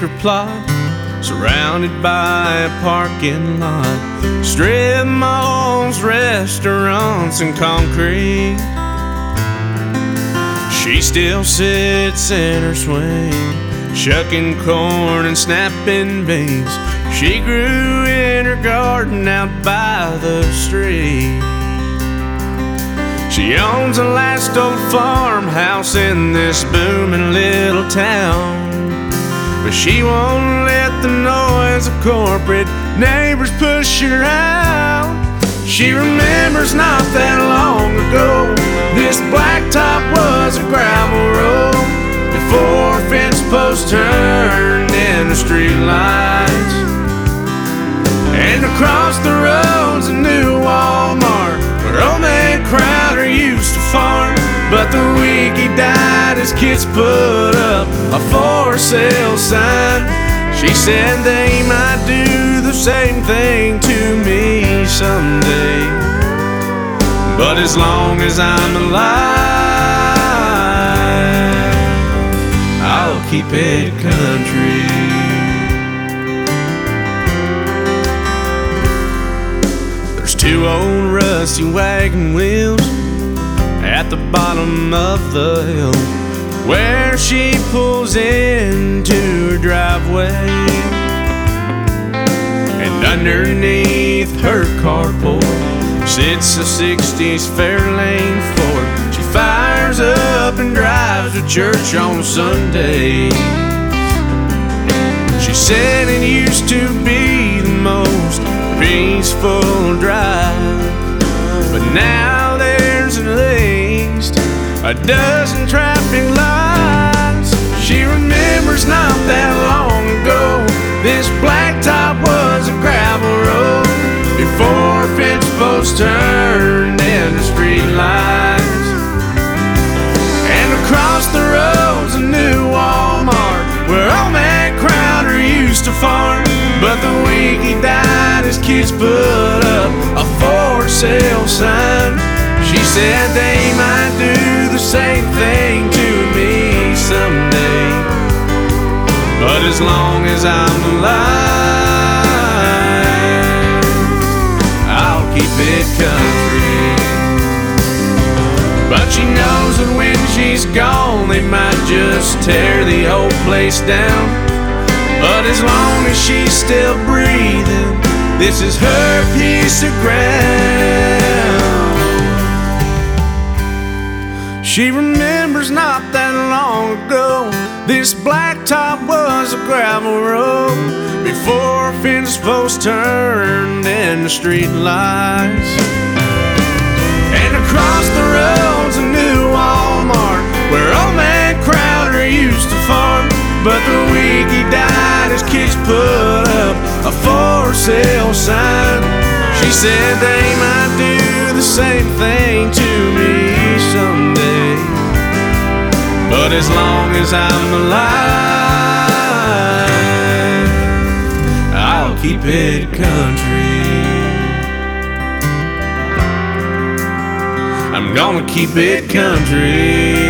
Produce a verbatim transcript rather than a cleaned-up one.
acre plot surrounded by a parking lot, strip malls, restaurants, and concrete. She still sits in her swing, shucking corn and snapping beans. She grew in her garden out by the street. She owns the last old farmhouse in this booming little town, but she won't let the noise of corporate neighbors push her out. She remembers not that long ago, this blacktop was a gravel road before fence posts turned into street lights. And across the road's a new Walmart where old man Crowder used to farm. But the week he died, his kids put up a for sale sign. She said they might do the same thing to me someday, but as long as I'm alive, I'll keep it country. There's two old rusty wagon wheels at the bottom of the hill where she pulls into her driveway, and underneath her carport sits a sixties Fairlane Ford. She fires up and drives to church on Sunday. She said it used to be the most peaceful drive, but now there's at least a dozen traffic lights. She remembers not that long ago, this blacktop was a gravel road before fence posts turned into street lights. And across the road's a new Walmart where old man Crowder used to farm. But the week he died, his kids put up a for sale sign. She said they might do the same thing to me someday, but as long as I'm alive, I'll keep it country. But she knows that when she's gone, they might just tear the whole place down. But as long as she's still breathing, this is her piece of ground. She remembers not that long ago, this blacktop was a gravel road before fence posts turned into street lights. And across the road's a new Walmart where old man Crowder used to farm. But the week he died, his kids put up a for sale sign. She said they might do the same thing to me someday, but as long as I'm alive, I'll keep it country. I'm gonna keep it country.